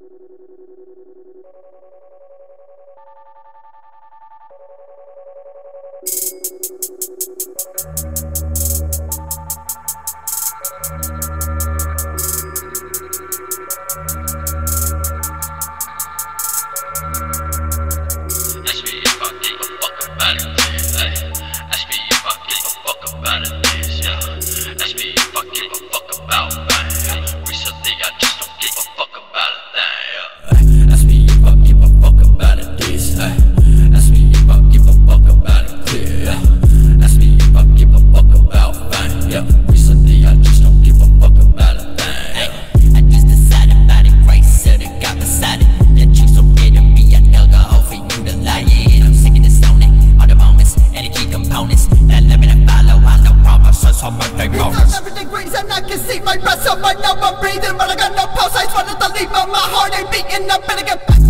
And I can see my breath, so I know I'm breathing, but I got no pulse. I just wanted to leave, but my heart ain't beating. I better get back.